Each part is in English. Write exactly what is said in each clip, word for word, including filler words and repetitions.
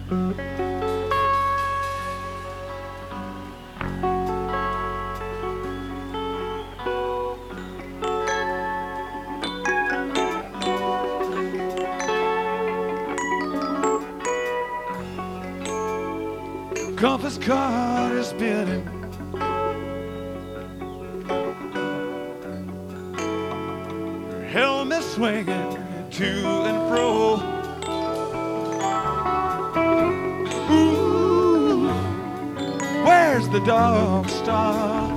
Compass card is spinning, helmet swinging to and fro. Ooh, where's the dog star?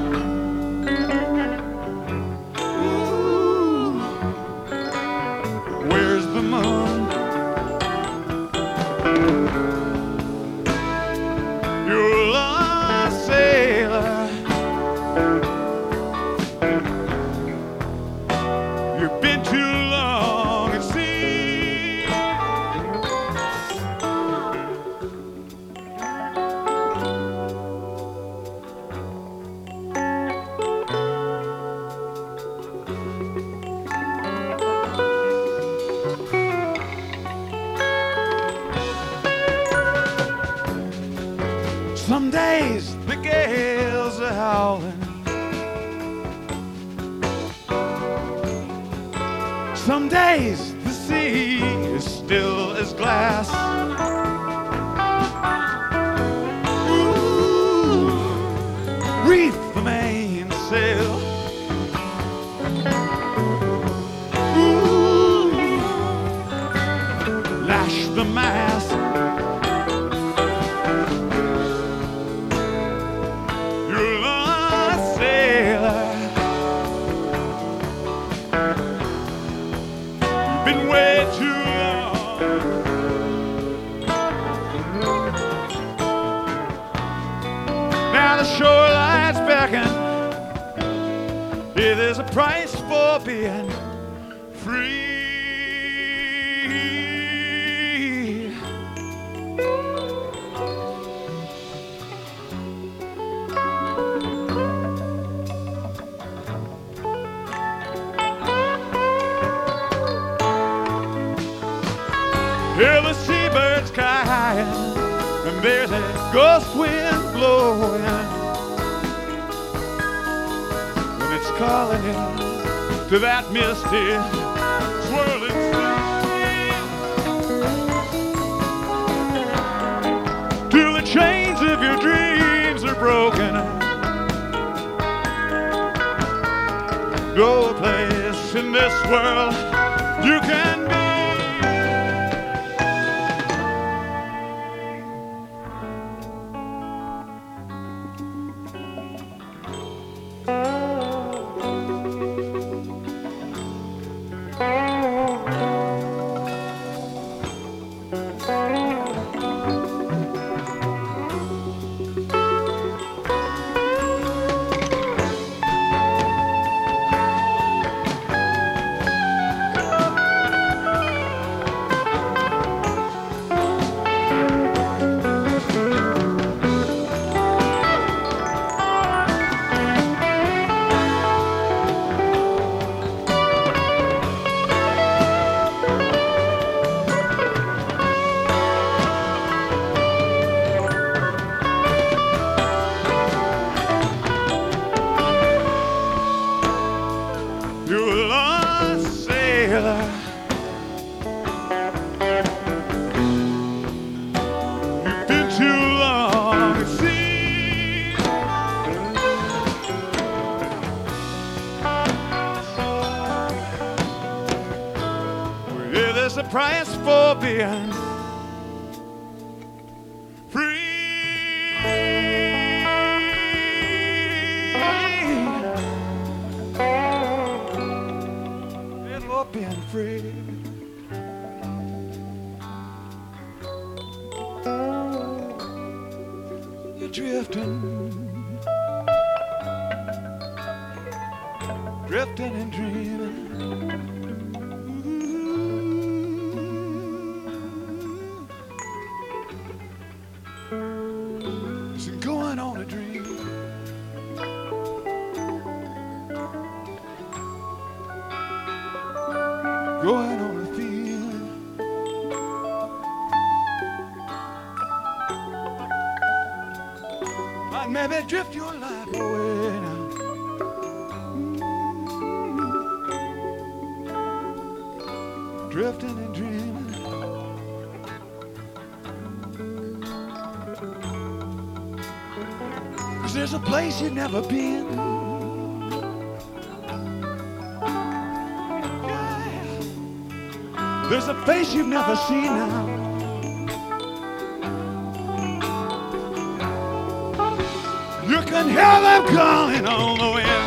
Ooh, where's the moon? You're a lost sailor. You've been too long at sea. Some days the gales are howling, some days the sea is still as glass. Ooh, reef the mainsail. Ooh, lash the mast. Been way too long. Now the shoreline's beckon. Yeah, there's a price for being free. Hear the seabirds crying, and there's a ghost wind blowing, and it's calling you to that misty, swirling sea. Till the chains of your dreams are broken, go a place in this world you can be. You're a lost sailor. You've been too long at sea. Well, yeah, there's a price for being free. Being free. You're drifting, drifting and dreaming. Ooh. Isn't going on a dream. Going on a feeling. might maybe drift your life away now. Drifting and dreaming. Cause there's a place you've never been. Yeah. There's a face you've never seen now. You can hear them calling on the wind.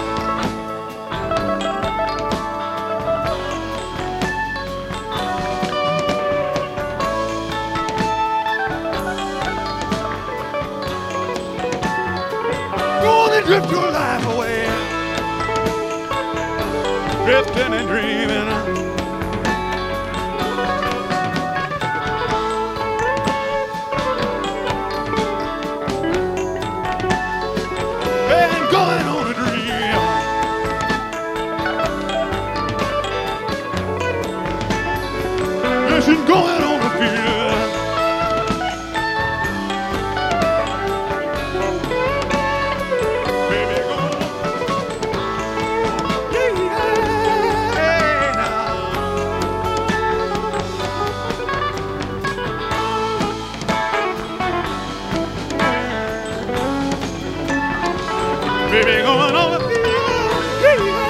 Drift your life away, drifting and dreaming. And going on a dream. Yes, and going on a fear. Baby, going on a field.